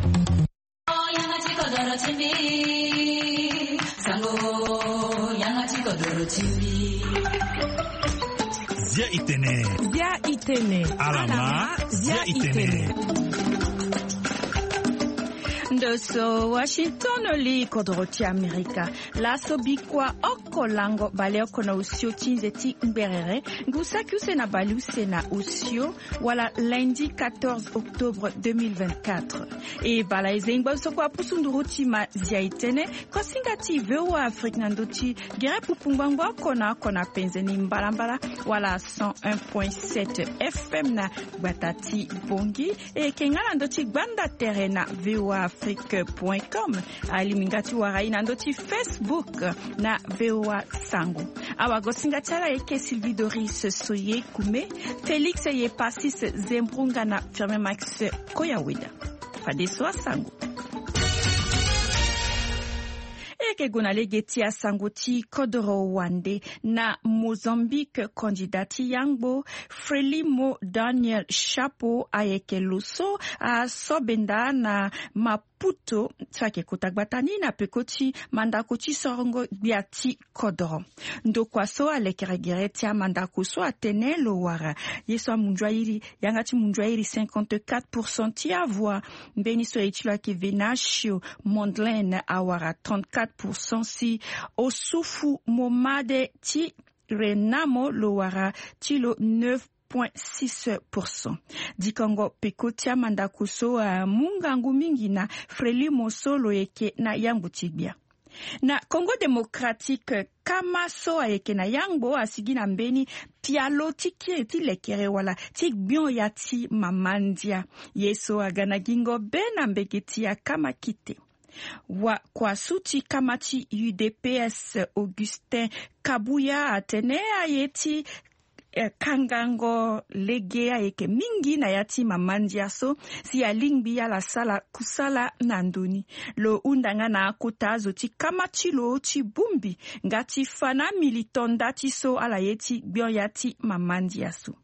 Zia itene. Alama zia itene. Ndoso Washington li kodroti Amerika la sobikwa okolango bale okona usio chinzeti mberere ngusakiuse na baluse na usio wala lundi 14 octobre 2024 e bala ezengba sokwa pusunduruti ma ziaitene kosingati VOA Afrique nandoti gere pupungwangwa kona penzeni mbalambala wala 101.7 FM na batati bongi e kengana ndoti gbanda terena VOA afrique.com alimingati warai na ndoti Facebook na VOA Sango awagosingatiala eke Sylvie Doris Soye Kume Felix Yepasis Zembrunga na Firme Max Koyawida Fadeso Sango ke gonale a sangoti kodoro wande na Mozambique kandidati yangbo Frelimo Daniel Chapo ayeke luso a sobenda na Maputo tsake kutagbatani na pekoti mandakoti sorongo biati kodoro ndokwaso alekeregereti a mandakoso atene lo wara yeso munjwairi yangati munjwairi 54% ya voix mbeni so etilo ke Venatio Mondlane awara 34% si Osufu Momade ti Renamo Lowara tilo 9.6%. Dikongo pekotia mandakuso mungangu mingi na Frelimo solo eke na yangu tibia. Na Congo Démocratique kama so ayeke na yangbo asigi na mbeni pialo tiki ti lekere wala tik bion yati mamandia yeso agana gingo bena mbegeti ya kama kite. Wa kwa suti kamati UDPS Augustin Kabuya atene ayeti kangango legea yeke mingi na yati mamandia so si alingbi ya la sala kusala nanduni lo undanga na kotazo ti kamati lo ti bumbi ngati fana militonda ti so ala yeti bion yati mamandia so.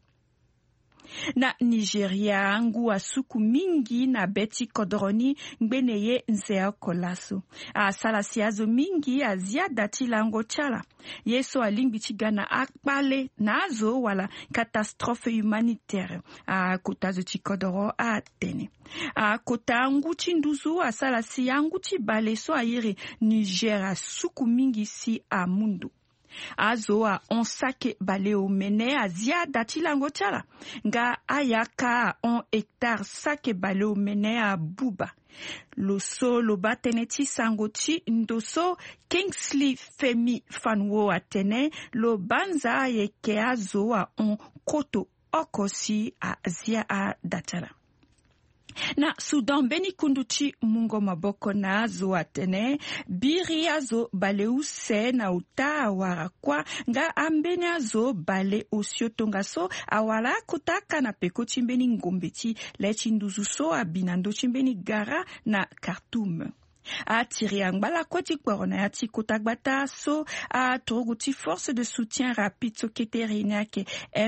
Na Nigeria ngu asuku mingi na beti kodroni ngbeneye nzea kolaso a salasiazo mingi a ziada tilango chala yeso alingbi tigana akpale nazo wala catastrophe humanitaire a kotazo tikodoro a tene a kota ngu chinduzu a salasi angu tibale so ayiri Niger asuku mingi si a mundu azo a onsake baleo mene a ziada tilango chala nga ayaka on hectare sake baleo mene a buba lo so lo bateneti sangoti ndoso Kingsley Femi Fanwo atene lo banza yeke azo a on koto okosi a zia a datala. Na Sudan beni kunduchi mungo maboko na azo atene biri azo bale use na uta awara kwa nga ambeni azo bale osiotonga so awala kutaka na peko chimbeni ngombeti lechi nduzu so abinando chimbeni gara na Khartoum. A Tiriangbala koti korona yati kotagbata so a troguti force de soutien rapide so keterina ke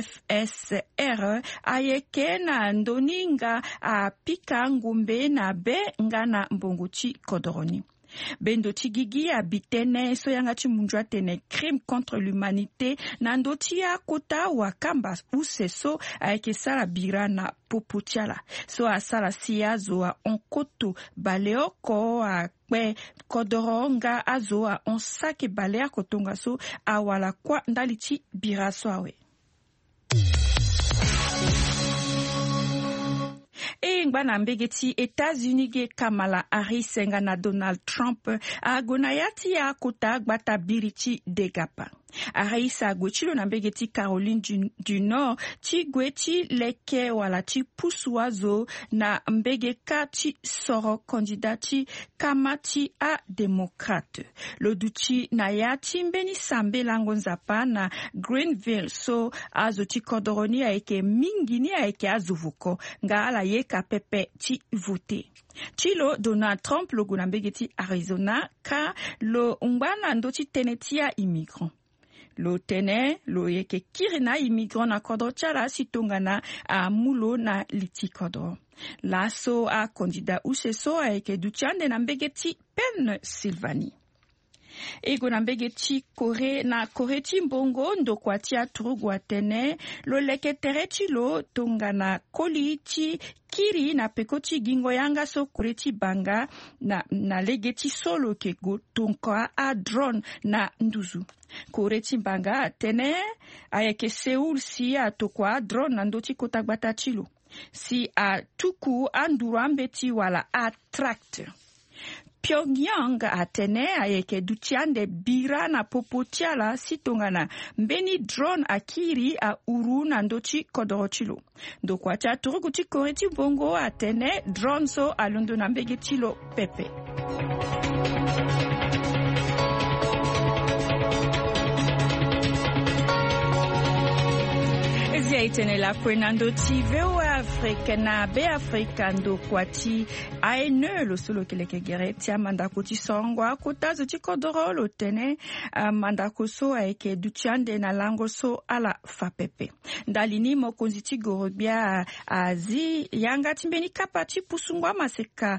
FSR ayeke na ndoninga a pika ngumbe na be ngana mbonguchi kodoroni. Bendo tigigi abitene so yangati munjwa tene crime contre l'humanité na ndoti ya kota wakamba useso ayeke sala bira na poputiala so asala siazo a onkoto baleoko a kwe kodoronga azo a onsake balea kotonga so awala kwa ndalichi bira so awe. E ngana mbegeti États-Unis ge Kamala Harris na Donald Trump agonayati ya kota gbata birichi degapa. Harris agwechilo na mbegeti Caroline du Nord ti gweti leke wala ti pusuazo na mbegeka ti soro kandidati kamati a demokrate. Loduchi na yati mbeni sambe lango nzapa na Greenville so azo ti kodoroni aeke mingini aeke azuvuko nga ala yeka pepe ti vote. Chilo Donald Trump logo na mbegeti Arizona ka lo ngwana ndoti tenetia immigrant. lo tene lo yeke kiri na immigrant na kodro tiala si tongana a mulo na liti kodro. Laso a kandida useso a yeke duchande na mbege ti Pen Sylvanie. Ego na mbege ti kore na kore ti mbongo ndokwa ti aturu tene lo leke tere ti lo tongana koli ti kiri na peko ti gingo yanga so kore ti banga na lege ti solo ke go tonka a drone na nduzu. Kore ti banga tene ayeke Seoul si a tokwa drone na ndo ti kota gbata ti lo. Si a tuku a nduru ambe ti wala a tract. Pyongyang atene ayeke duchiande bira na popo tiala si tongana mbeni drone akiri a uru na ndochi kodoro chilo. Ndokwa tia turugu ti kore ti bongo atene drone so alondo na mbege chilo pepe. Zia itene la kwenando ti VOA Afrique na be Africa ndo kwa ti aene lo solo keleke gere ti amandako ti songwa kotazo ti kodoro lo tene mandako so ayeke duchiande na lango so ala fapepe. Ndalini mokonzi ti gorobia azi yanga ti mbeni kapa ti pusungwa maseka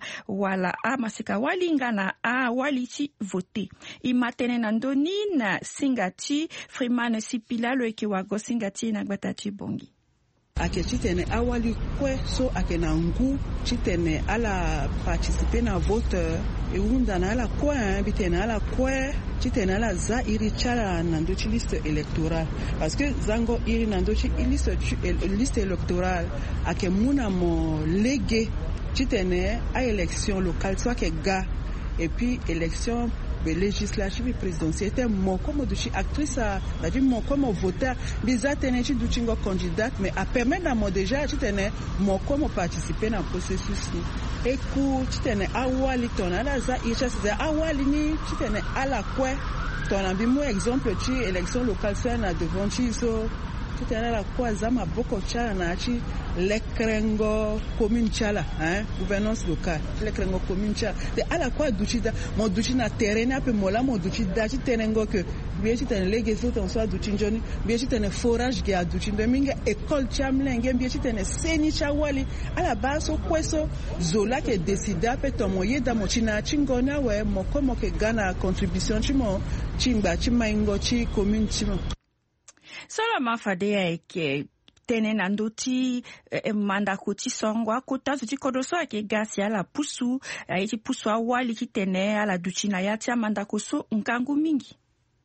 walinga na a wali ti vote. Imatene na ndoni na singa ti Freeman Sipila lo eke wago singa ti na gbata ti bongi. Ake chitene awali kwe so ake na ngu chitene ala participer na vote e unda na ala kwe bitene ala kwe chitene ala za iri chala na ndo chi liste électorale parce que zango iri na ndo chi liste électorale ake muna mo lege chitene a élection locale soit ke ga et puis élection législative et présidentielle mo comme duchi actrice la dit mo comme voteur biza tene chi duchi ngo candidate mais a permettre na mo déjà chi tene mo comme participer na processus ni et ku chi tene awali tona la za icha za awali ni chi tene ala kwe tona bi mo exemple chi élection locale ça na devant chi so chi tene la kwa za maboko chala na chi lekrengo commune chala gouvernance locale lekrengo commune chala de ala kwa duchi da mo duchi na terrain ape mola mo duchi da chi tenengo que bien chi tene lege so ton so duchi njoni bien chi tene forage ge duchi ndo minga école chamlenge bien chi tene seni chawali ala baso kweso zola ke décida pe to moye da mo china chingona we mo komo ke gana contribution chimo chimba chimaingo chi commune chimo sala mafade eke tene na ndoti mandako ti songwa kotazo ti kodoso ayeke ga si ala pusu aye ti pusu awali ti tene ala duchi na ya ti amandako so nkangu mingi.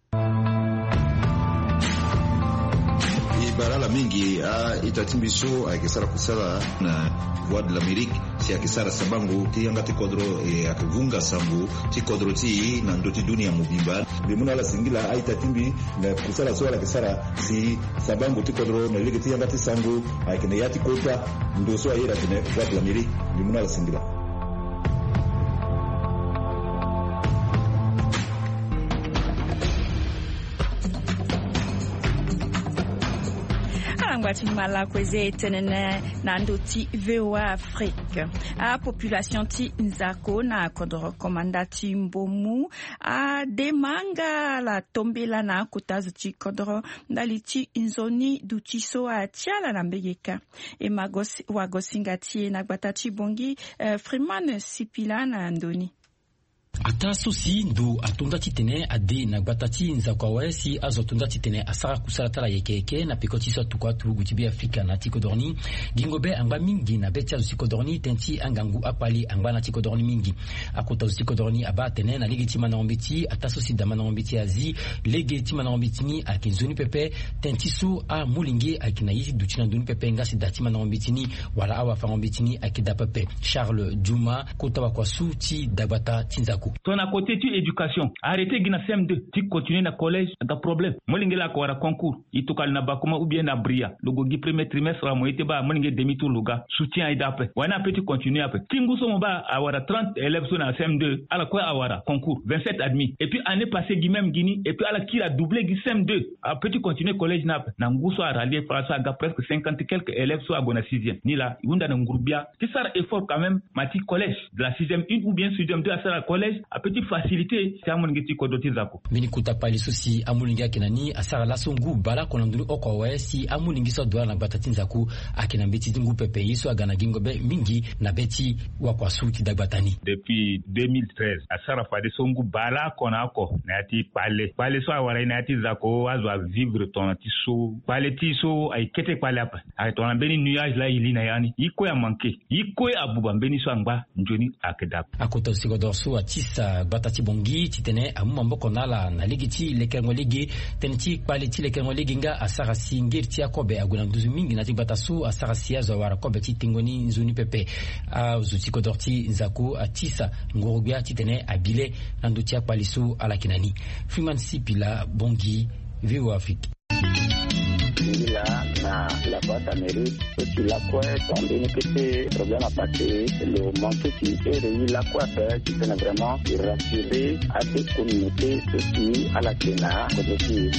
Barala mingi itatimbiso akisara kusala na Voix de l'Amérique si akisara sabangu ti yanga ti kodro akivunga sambu ti kodro ti na ndoti dunia mubimba bimuna la singila aitatimbi na kusala so ala kisara si sabangu ti kodro na ligi ti yanga ti sangu akine yati kota ndoso ayira tene Voix de l'Amérique bimuna la singila. Guatemala kweze tenene na ndoti VOA Afrique a population ti nzako na kodoro komanda ti mbomu a demanga la tombela na kotazo ti kodoro ndali ti nzoni du ti so a tiala na mbegeka e wagosinga ti na gbata ti bongi Freeman Sipila na ndoni. Ata sosi ndo atonda titene ade na gbatati nzakwa wesi azo tonda titene asara kusala tala yekeke na pekoti so tukwa turugu tibi Afrika na tikodorni gingobe anga mingi na betia tikodorni tenti angangu apali anga na tikodorni mingi akota tikodorni aba tene na legiti manaombeti ata sosi da manaombeti azi legiti manaombeti ni akinzoni pepe tenti so a mulingi akina yisi dutina nduni pepe ngasi dati manaombeti ni wala awa fangombeti ni akida pepe Charles Juma kota wa kwa suti dagata tinzako. Ton à côté tu éducation arrêtez gina CM2 tu continuer na collège da problème molingela ko wara concours itukal na bakuma ou bien na bria logo gi premier trimestre la moitié ba molinge demi tour loga soutien ida après wana petit continuer après tingu so ba awara 30 élèves sur na CM2 ala ko awara concours 27 admis et puis année passée gi même gini et puis ala qui a doublé gi CM2 a petit continuer collège na na nguso a rallier ça ga presque 50 quelques élèves so abona 6e ni la yunda na ngurbia qui sar effort quand même mati collège de la 6e 1 ou bien 6e 2 à ça collège a petit facilité c'est amulingi ti kodoti zako mini kutapali sosi amulingi akinani asara lasongu bala konandulu okwa si amulingi so doa na batati nzaku akina mbeti ngu pepe yiso agana gingobe mingi na beti wakwa suti dagbatani depuis 2013 asara fade songu bala konako na ti pale so awara na ti zako azwa vivre ton ti so pale ti so ay kete pale apa ay ton beni nuage la ili na yani iko ya manke iko ya abuba beni so angba njoni akedap akoto sigodorso atisa batati bongi titene amuma mboko nala na ligiti lekengo ligi teniti pale ti lekengo ligi nga asara singirti akobe aguna nduzu mingi na ti batasu asara siazo wara kobe ti tingoni nzuni pepe a zuti kodorti nzaku atisa ngorogya titene abile na nduti akpalisu alakinani Freeman Sipila bongi Vivo Afrique la boîte Amérique aussi la quoi combien que c'est problème à passer le manque qui est la quoi faire qui peut vraiment rassurer à des communautés aussi à la Kenya aussi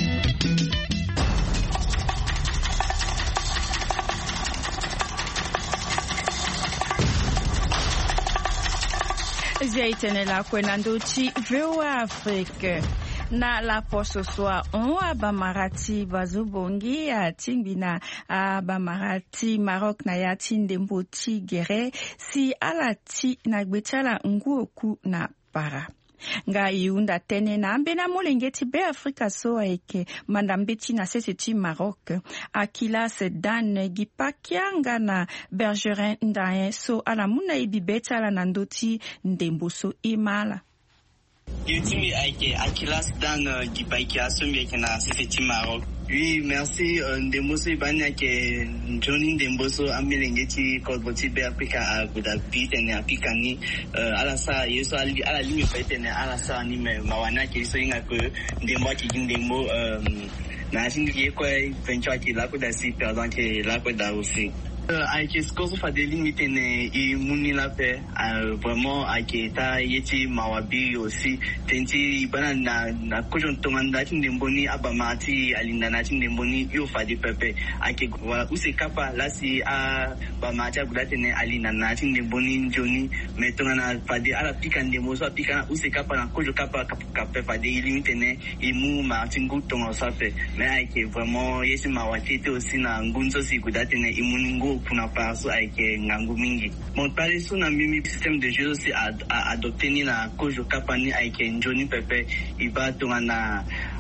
Jaitenela kwenandochi VOA Afrique na la poso soa bamarati bazubongi tingbina bamarati Maroc na ya tindemboti gere si alati na gbetala nguoku na para nga iunda tene na ambena molengeti be Afrika so eke mandambeti na seseti Maroc akila sedan gipakianga na Bergerin Ndaye so ala muna ibibeta la nandoti ndemboso imala Yutimi aike akilas dan gipakia somie na seseti Maroc. Oui, merci. Ndemboso ibanya ke Johnny Ndemboso ambelengeti kodboti be Afrika a Gudabi tene apikani alasa yeso ala limi paitene alasa ni me mawana ke so inga ko ndembo ki ndembo na singi ko venture ki la ko da si perdant ke la ko da aussi. Aike skoso fa de limite ne I muni la pe vraiment aike ta yeti mawabi aussi tenti bana na kojon tomanda tindemboni abamati alinda na tindemboni yo fa de pepe aike wa use kapa lasi a bamati abudate ne alinda na tindemboni njoni metonga na fa de ala pika ndemo so pika use kapa na kojo kapa kapa fa de limite ne imu martingu tonga sa fe mais aike vraiment yesi mawati te aussi na ngunzo si kudate ne imuningo kuna paso aike ngangu mingi mon pale suna mimi système de jeu aussi adopté ni na kojo kapani aike njoni pepe iba tonga na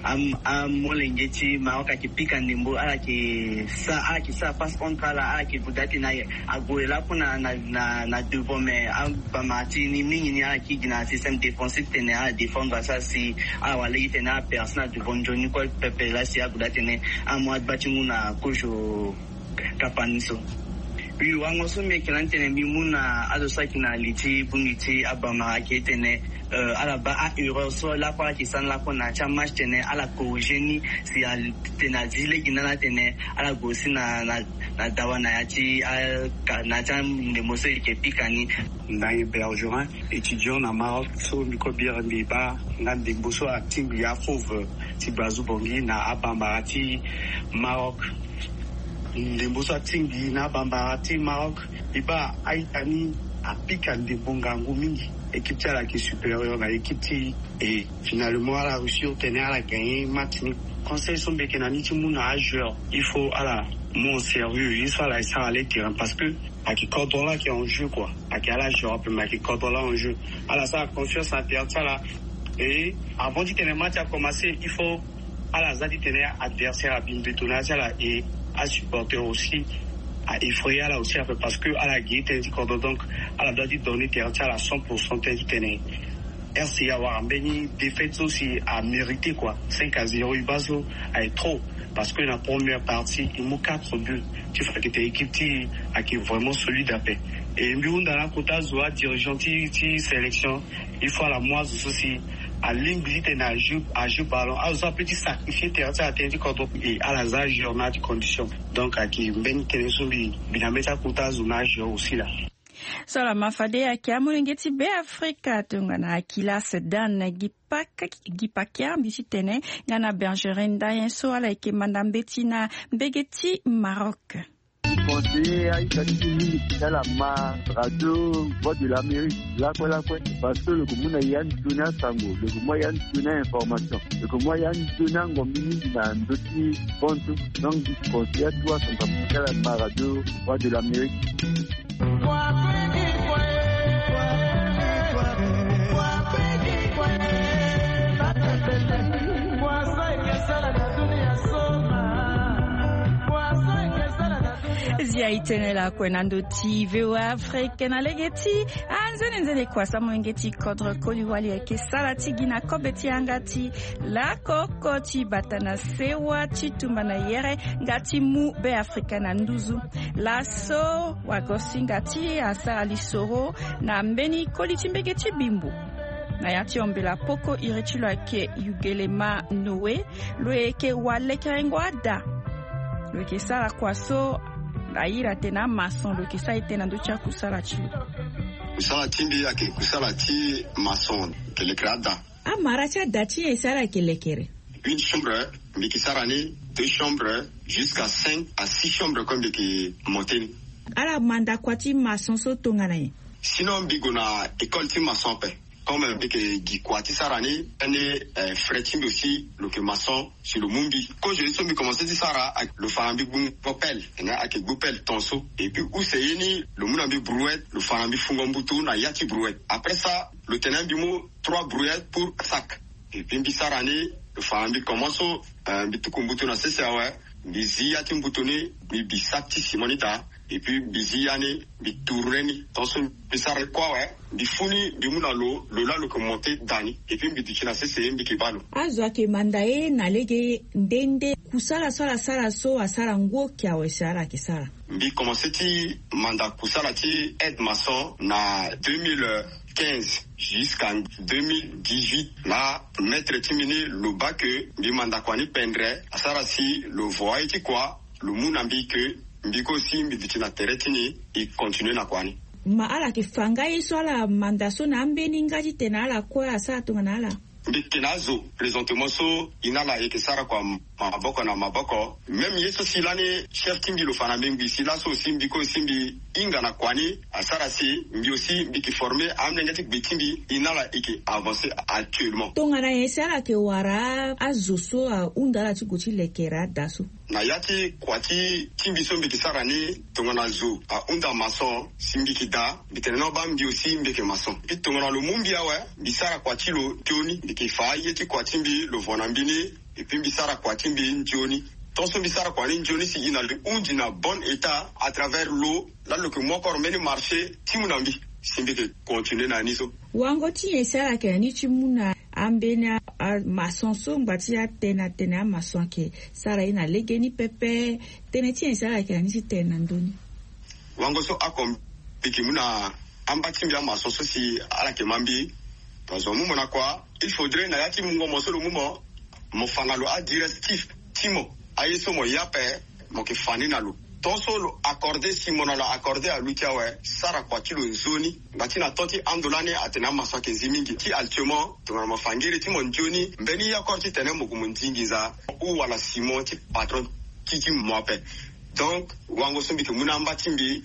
molengeti maoka kipika ndimbo ala ki sa passe contre ala ki budati na agoela kuna na devant mais bamati ni mingi ni ala ki na système défensif tene à défendre ça si ala wale tene à personne devant njoni ko pepe la si budati ne amwa batingu na kojo kapani so oui wango so me kelantene mimuna adosaki na liti bungiti abama aketene alaba a erreur so la kwa kisan la kona cha match tene ala corrigeni si al tena zile ginana tene ala gosi na dawana yati na jam ne mose ke pikani Ndaye Bergerin étudiant na Maroc so mikobira mbiba ngande boso acting ya fauve ti bazubongi na abambarati Maroc Ndemboso tingi na bambarati Maroc iba aitani apika ndembonga mingi équipe là qui est supérieure à l'équipe et finalement à la Russie tenait à la gagner match conseil son bekenani ti muna joueur il faut à la mon sérieux il soit là ça aller terrain parce que à qui Cordola qui est en jeu quoi à qui à la joueur peut mettre Cordola en jeu à la ça confiance en terre ça là et avant de tenir match a commencé il faut à la zadi tenir adversaire à bien bétonner ça là et à supporter aussi à effrayer là aussi un peu parce que à la guette donc à la doit donner terrain à 100% tenir RCA Warambeni défaite aussi à mériter quoi 5-0 Ibazo est trop parce que la première partie il m'a 4 buts tu fais que t'es équipe qui est vraiment solide à paix et mieux dans la quota zoa dirigeant ti sélection il faut à la moise aussi à l'ingilité na jouer ballon à un petit sacrifier terrain à atteindre contre et à la zage journée de conditions donc à qui ben tenesobi binameta quota zonage aussi là Sola mafade ya kia mulengeti be Afrika tunga na akila sedan na gipakia bisitene ngana Bergerin Ndaye so ala ike mandambeti na mbegeti Maroc. conseiller à Itatini, à la radio Voix de l'Amérique, là parce que le commun a Yann Tuna Sango, le commun Yann Tuna information, le commun Yann Tuna Ngomini dans d'autres comptes, donc conseiller à toi, son capital à la radio Voix de l'Amérique. Zia itenela kwenando ti VOA Afrique na legeti nzene kwa samwengeti kodre koliwali yake salati gina kobeti angati la koko ti batana sewa ti tumbana yere ngati mu be Afrika na nduzu la so wagosi ngati asara lisoro na mbeni koli timbegeti bimbu na yati ombela poko irechilo yake Yugelema Noe loeke walekerengwa da loeke sala kwa so aira tena mason lo kisa itena ndo cha kusala chi kusala timbi yake kusala ti mason kele krada amara cha dati esara kelekere une chambre mikisara ni deux chambres jusqu'à 5 à 6 chambres comme de monteni ala manda kwati mason so tongana ye sinon bigona école ti mason pe comme que Gikwati Sarani, un frétim aussi, le que maçon sur le Mumbi. Quand je suis commencé à Sara, avec le Farambi Bopel, avec Bopel Tonso, et puis où c'est le Mounambi Brouette, le Farambi Fungombutu, na Yati Brouette. Après ça, le tenant Bimo, 3 brouettes pour sac. Et puis Bisarani, le Farambi commence à Bitukumbutu na CCAW, Bizi Yati Mbutuni, Bisakti Simonita. Et puis biziane bitureni tonso bisare kwa bifuni bimuna lo la lo monter dani et puis bidikina c'est mbikibalo azwa ke mandae na lege ndende kusala sala so asara ngo kya wesara kisara bi commencé ti manda kusala ti aide maçon na 2015 jusqu'en 2018 là maître Timini le bac bi manda kwani pendre asara si le voie ti quoi le munambi que mbiko si mbiditina teretini i continue na kwani ala ke fanga iso ala mandaso na ambeni ngaji tena ala kwa asa tungana ala mbikinazo présentement so inala ekesara kwa maboko na maboko même yeso silane chef timbi lo fana mbi sila so simbi ko simbi inga na kwani asara si mbi aussi mbiki formé amnengati bitimbi inala eke avancer actuellement tongana yesara ke wara azoso a undala tikuti lekera daso na yati kwati timbi so mbiki sarani tongana zo a unda maçon simbi kida bitena ba mbi aussi mbiki maçon puis tongana lo mumbi awe bisara kwati lo tioni mbiki fa yeti kwati mbi lo vonambini et puis bisara kwati mbi ntioni tonso bisara kwani ntioni si ina le undi na bon état à travers l'eau là le que moi encore meni marché timunambi simbi ke continuer na niso wango ti esara ke ni timuna ambena maçon so ngati ya tena maçon ke sara ina legeni pepe tene ti esara ke ni tena ndoni wango so akom pikimuna ambati mbia maçon so si ala ke mambi dans un moment na quoi il faudrait na yati mungo mo so le moment mo fangalo a directif timo ayeso mo yape mo ke fani na lo tonso lo accordé simona la accordé à Lukiawe sara kwa kilo nzoni ngati na toti andolane atena maswa ke zimingi ti altiment to na mafangiri ti monjoni mbeni ya korti tene mo kumunzingiza ou wala simon ti patron kiki moape donc wango sombi ke munamba timbi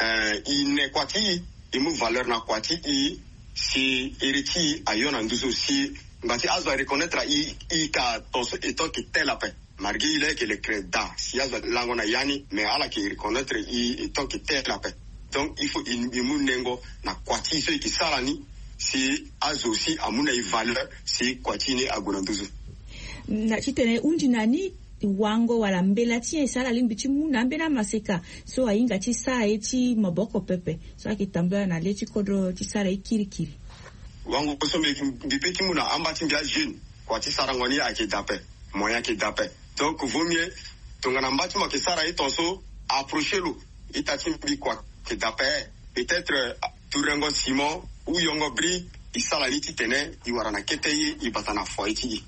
ine kwati imu valeur na kwati i si eriti ayona nduso si ngati azwa reconnaître i ka tonso eto ki tela pe malgré il est que le créda si azwa langona yani mais ala ki reconnaître i eto ki tela pe donc il faut imunengo na kwati so ki salani si azo si amuna i valeur si kwati ni agona nduso na chitene unji nani wango wala mbela ti esala limbi ti muna mbena maseka so ainga ti sa eti maboko pepe so akitambula na leti kodro ti sara ikirikiri wango so mbi ti muna amba ti mbia jeune kwa ti sara ngoni ake dape moyen ke dape donc vaut mieux tongana mbati mo ke sara e tonso approcher lo itati mbi kwa ke dape peut-être turengo simon ou yongo bri isala liti tene iwarana keteye ibatana foiti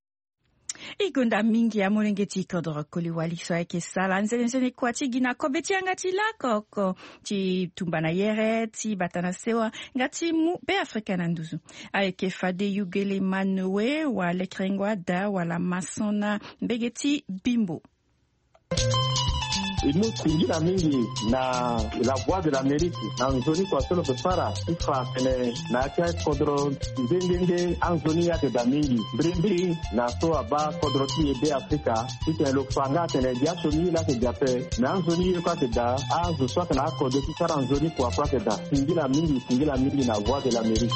igunda mingi ya morengeti kodoro koliwali so ake sala nzene kwati gina kobeti ngati la koko ti tumbana yere ti batana sewa ngati mu be Afrika na nduzu ake fade Yugelema Noe wa lekrengwa da wala masona mbegeti bimbo imu singila mingi na la voix de l'Amérique na nzoni kwa solo pepara ifa kene na cha kodro ndenge anzoni ya da mingi brindi na so aba kodro ti ebe Afrika ite lo fanga tene dia soni la ke jape na anzoni kwa te da azo so kana kodro ti sara anzoni kwa te da singila mingi na voix de l'Amérique.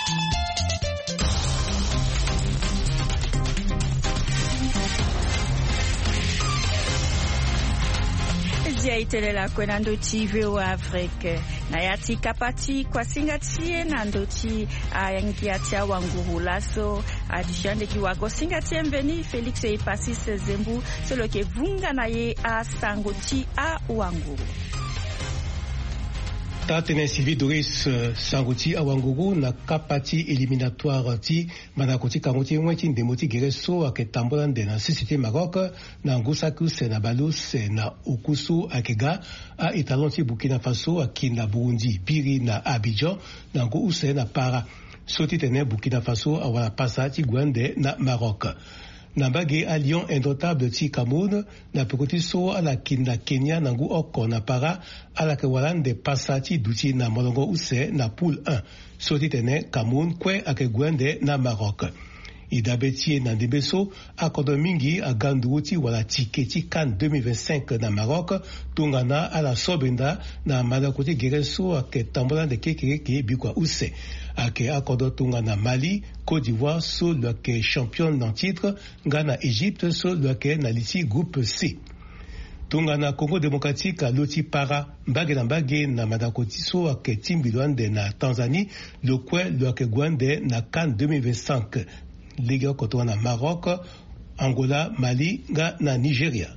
Zia itelela kwena ndoti VOA Afrique na yati kapati kwa singatie na ndoti yangiatia wanguru laso adishande kiwago singatie mveni Felix Epasis Zembu solo ke vunga na ye a sangoti a wanguru. Tatene Sylvie Doris Sangoti Awanguru na kapati éliminatoire ti manakoti kangoti mweti ndemoti gereso aketambola na Société Maroc na ngusakus na balus na ukusu akega a italonti Burkina Faso akina Burundi piri na Abidjan na nguse na para soti tene Burkina Faso awala pasa ti Gwande na Maroc. Nambage à Lyon indomptable ti Cameroun na pekoti so ala kinda Kenya nangu oko na para ala ke walande pasati duti na molongo use na poule 1 soti tene Cameroun kwe ake Gwende na Maroc. Idabeti na Debeso akodo mingi a ganduoti wala tiketi CAN 2025 na Maroc tungana ala sobenda na madakoti gereso ake tambola de kekeke bikwa use ake akodo tungana Mali, Côte d'Ivoire so le ke championne en titre, Ghana Égypte so le ke na liti groupe C. Tungana Congo démocratique a loti para mbage na madakoti so ake Timbilwande na Tanzanie, le kwe le ke Gwande na CAN 2025. Ligue koto na Maroc, Angola, Mali, na Nigeria.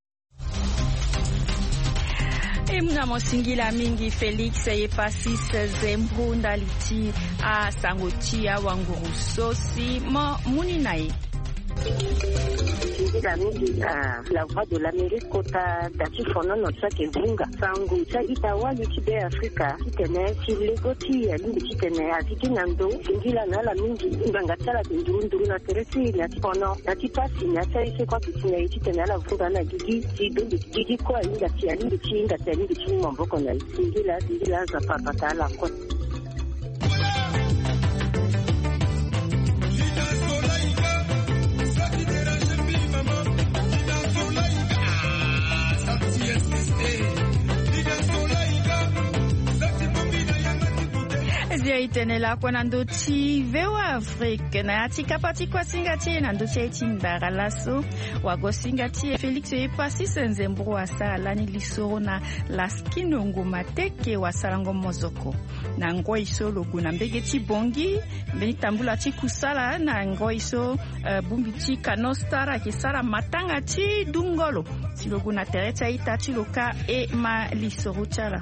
Muna mosingila mingi Felix Epasis Zembu ndaliti a sangoti ya wanguru sosi muni nai. La voix de l'Amérique kota dati fono no tsake vunga sangu cha itawali tibe Afrika kitene chilegoti ya lindi kitene atiki nando singila na la mingi nganga tsala ndurunduru na teresi ya fono dati pasi na tsaise kwa kitene kitene la vunga na gigi kwa inga tia lindi chinga tia lindi chinga mboko na singila za papa tala kwa Zia itenela kwa nandoti VOA Afrique na yati kapati kwa singati na ndochi iti mbara laso wago singati Felix Epasis Nzembu wasala ni lisoro na laskino ngumateke wasalango mozoko na ngoi so logu na mbegeti bongi mbeni tambula ti kusala na ngoi so bumbi ti kanostara kisara matanga ti dungolo ti logu na tereta ita ti loka ma lisoro chala.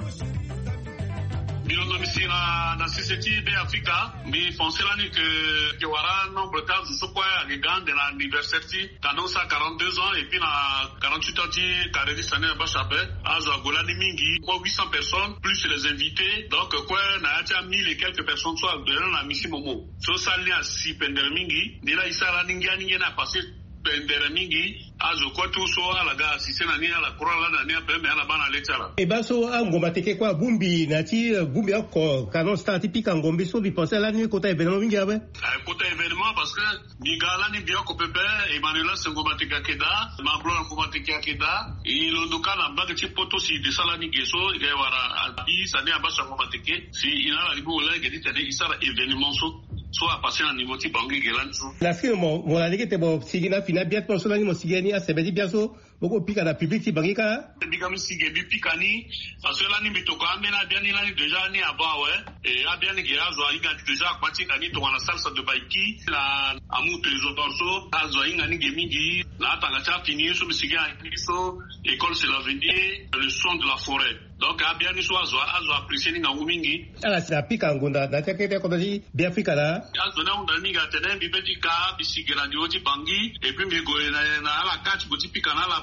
Bilongo misira na société de Africa mi fonselani que wara nombre de cas so quoi les grands de l'université annonce à 42 ans et puis na 48 ans ti carré sané ba chape azo golani mingi quoi 800 personnes plus les invités donc quoi na ya 1000 et quelques personnes soit de la misi momo so salni a si pender mingi dila isara ningi na passé pender mingi azo kwa tu so ala ga si sena ni ala kurala na ni apeme ala bana lechala e baso angoma teke kwa bumbi nati bumbi ko kanon sta tipika ngombe so bi penser la nuit kota événement mingi abe kota événement parce que bigala ni bio ko pepe Emmanuel Sengoma teka keda mablo ngoma teka keda ilo dukana baga ti poto si de sala ni geso ga wara abi sani abasha ngoma teke si ina la libu la ke ditane isara événement so a passé en niveau ti bangi gelanso la film mo la leke te bo sigina fina bien pour cela ni mo sigeni a sebedi biaso boko pika na public ti bangika bika mi sigebi pikani parce que là ni bitoko amena bien ni là ni déjà ni avant ouais et a bien ni geazo inga déjà kwati ngani to na salsa de baiki la amu trésor dorso azo inga ni gemingi na tanga cha fini so misiga so école c'est l'avenir le son de la forêt donc a bien ni so azo apprécier ni ngangu mingi ala sa pika ngunda na tekete ko di bien pika la azo na unda ni ga tene bi petit ka bi sigera ni oti bangi et puis mi go na ala catch go ti pika na la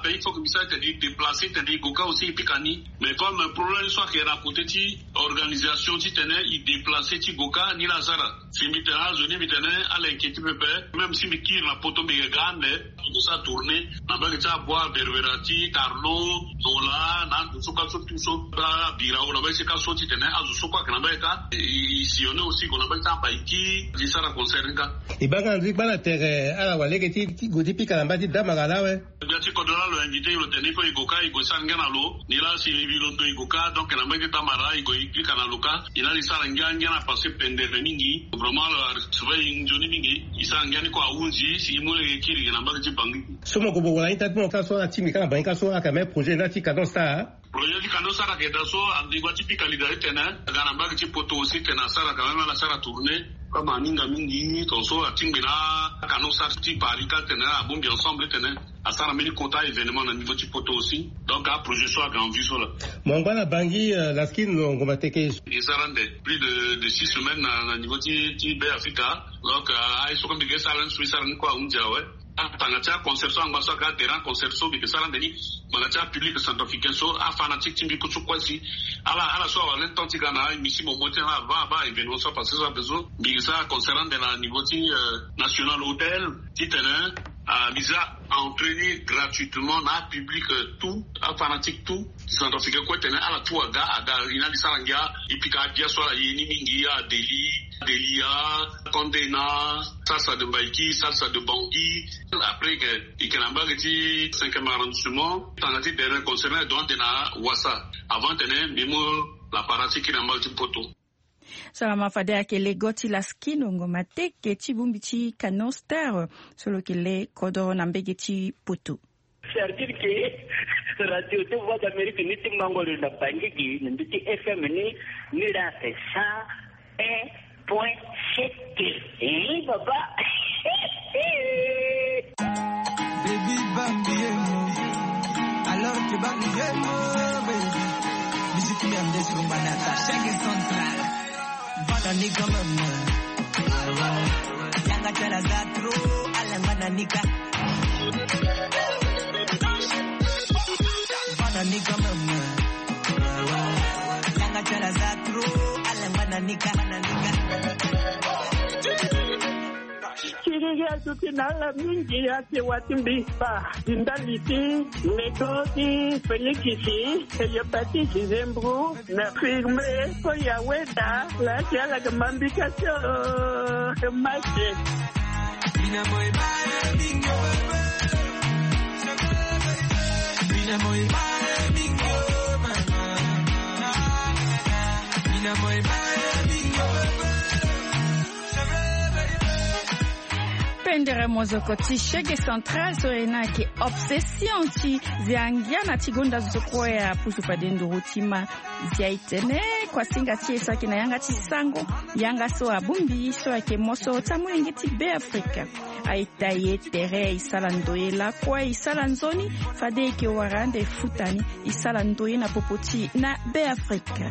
pays, il faut que ça te dit déplacer, te dit Goka aussi, et puis Kani. Mais comme un problème, soit qu'il y a rapporté, organisation, tu tenais, il déplaçait, tu Goka, ni la Zara. Si maintenant, je dis maintenant, à l'inquiétude, même si Miki, la poto, mais grande, tout ça tourné, on va déjà boire Berverati, Carlo, Zola, Nan, Souka, tout ça, Bira, on va essayer de sortir, tu tenais, à Zusoka, Kanabeka, ici, on est aussi, on va essayer de Baiki, dit ça, la concerne. Et Bagandri, Banatere, à la Wallet, qui Godipi, Kanabati, Damagala, ouais. Bien sûr, quand on a invité, il a tenu pour Igoka, il a sangana l'eau, ni là, si il vit Igoka, donc il a mis Tamara, il a écrit Kanaloka, il a dit Sarangana, il a passé Pendereningi, vraiment, il Johnny Mingi, il s'engage quoi à Unzi, si il mourait qui, il a pas de Bangi. Somo Gobo, il a été mon cas sur la team, il a un cas sur la caméra, projet là, qui cadence ça. Projet du canon Sara qui est dans son, en Igoa typique à l'idée, Ganamba qui poto aussi, qui n'a Sara quand même, la Sara tournée. Comme à Ninga Mingi, ton so, à Timbina, Kano Sarti, Parika, Tena, à Bombi ensemble, Tena, à Sarameli Kota, événement, à niveau du poteau aussi. Donc, à projet soit grand vue sur là. Mon bon, la Bangui, la skin, on va take. Et ça rend plus de 6 semaines à niveau du Africa. Donc, à Isokam de Gessalan, Suisse, quoi, on dit, ouais. Tangacha conception ambassadeur terrain conception bi kesala ndeni manacha public centrafricain so a fanatique timbi kuchu kwasi ala so ala tonti kana misi momote la va événement ça parce que ça besoin bi ça concernant de la niveau national hôtel titana visa à entraîner gratuitement na public tout a fanatique tout centrafricain quoi tena ala tout aga ina lisarangia ipika dia so la yeni mingi ya Delia, Condena, salsa de Baiki, salsa de Bangui. Après que Ikenamba dit 5e arrondissement, t'en as dit dernier concerné, donc t'en as Wassa. Avant t'en as Mimo, la partie qui n'a pas de poteau. Salama fadea ke le goti la skino ngomate ke tibumbichi canoster solo ke le kodo nambegeti poto. C'est-à-dire que radio te voix d'Amérique ni timangolo na bangi ni nditi FM ni la ça point chété. Papa. Baby bambiemo. Alors que bambiemo, baby. Musique même des sur banata. Chaque central. Bananika mama. Yanga chala zatro. Alang bananika. Bananika mama. Yanga chala zatro. Alang bananika. Kiriya tukinala mingi yake watimbipa indaliti nekoti felikisi eyopati kizembru na firme koya weda la tiala kamambikacho mache bina moy bae bingo bina moy bae bingo bina moy bae bingo Pendere mozoko ti shege central sorena ke obsession ti ziangia na tigonda zoko ya pusu padendo rutima ziaitene kwa singa ti esa ke na yanga ti sango yanga so abumbi so ke moso tamulingi ti be Afrika aitaye tere isalandoye la kwa isalanzoni fade ke warande futani isalandoye na popoti na be Afrika.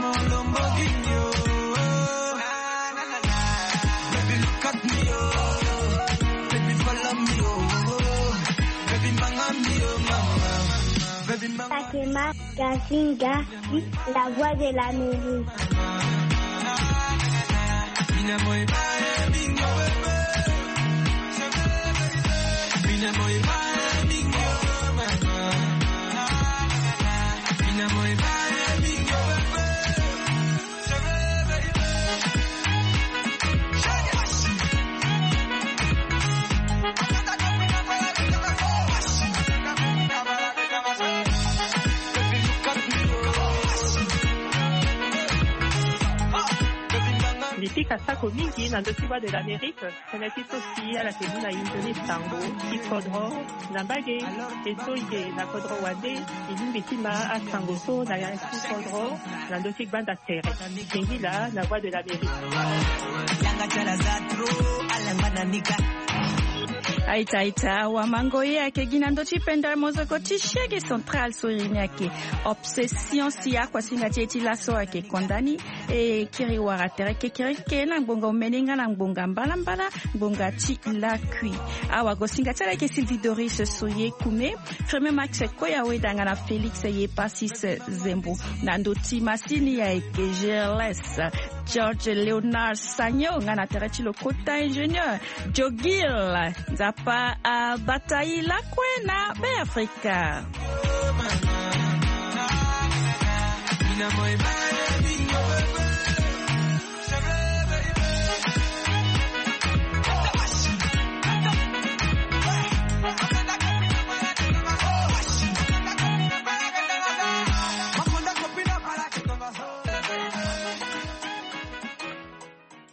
Fatima Kazinga, la voix de l'Amérique. Litika sako mingi na ndotiwa de l'Amérique, senatito si ala kebuna indoni sango, ikodro, na bage, eso ide na kodro wade, idimbitima a sango so na yanki kodro, na ndotik banda tere. Kengila, la voix de l'Amérique. Aita wa mango yake ginando chipenda mozoko chishege central sorini yake obsession siya kwa singa cheti laso yake kondani kiri waratere kiri na ngonga umeninga na ngonga mbala ngonga chi la kui awa go singa tala ke Sylvie Doris soye kume freme Max koya wedanga na Felix ye Pasis Zembo na ndoti masini ya eke Gerles George Leonard Sanyo ngana terachi lo kota ingénieur Jogil Zapa a bataille la kwena be Afrika.